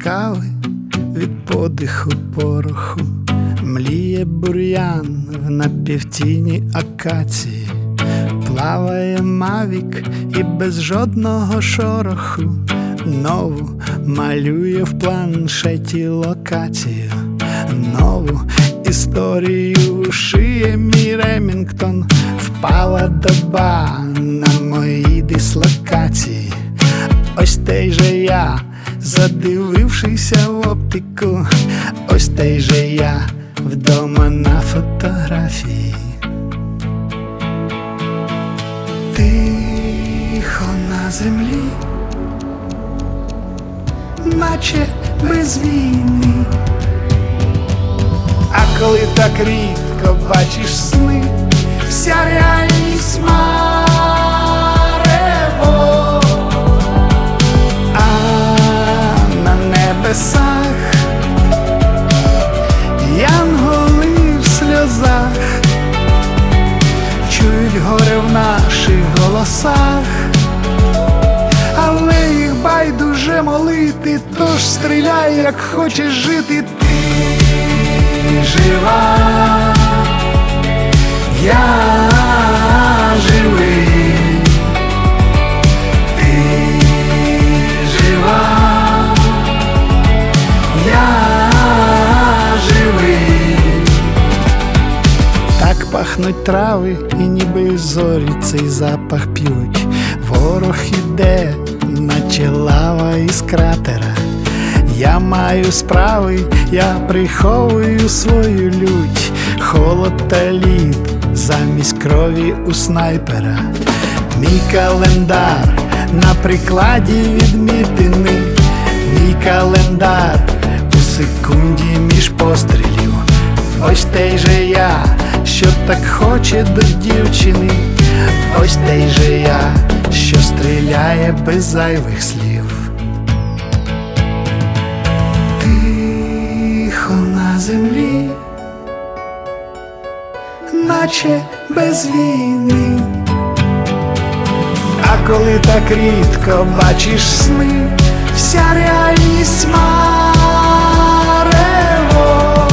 кави від подиху пороху, мліє бур'ян в напівтіні акації, плаває мавік і без жодного шороху нову малює в планшеті локацію, нову історію шиє мій Ремінгтон. Впала доба на моїй дислокації. Ось той же я, задивившися в оптику, ось той же я вдома на фотографії. Тихо на землі, наче без війни. А коли так рідко бачиш сни, вся реальність марево, а на небесах янголи в сльозах чують горе в наших голосах, але їх байдуже молити, тож стріляй, як хочеш жити. Ти жива, я живий, ти жива, я живий. Так пахнуть трави, і ніби зорі цей запах п'ють. Ворог іде, наче лава із кратера. Я маю справи, я приховую свою лють. Холод та лід замість крові у снайпера. Мій календар на прикладі відмітини. Мій календар у секунді між пострілів. Ось той же я, що так хоче до дівчини. Ось той же я, що стріляє без зайвих слів. Тихо на землі, наче без війни. А коли так рідко бачиш сни, вся реальність марево,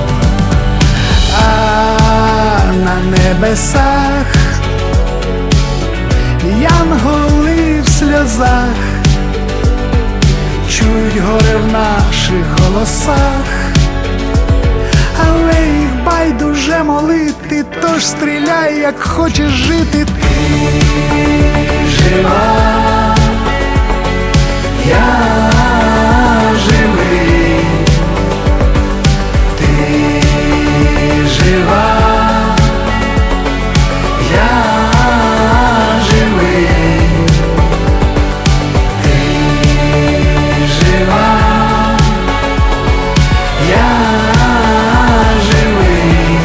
а на небесах янголи в сльозах чують горе в наших голосах, але їх байдуже молити, тож стріляй, як хочеш жити. Ти жива, я живий, ти жива, я живий, ти жива, я живий,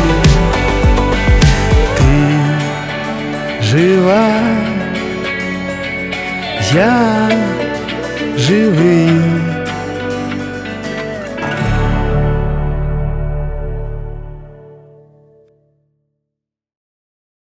ти жива, я живий.